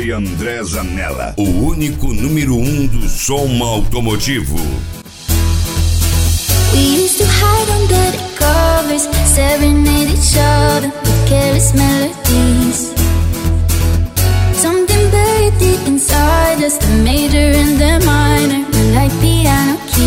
DJ André Zanella, o único número 1 do som automotivo. We used to hide under the covers, staring at each other with careless melodies. Something buried deep inside us, the major and the minor, were like piano keys.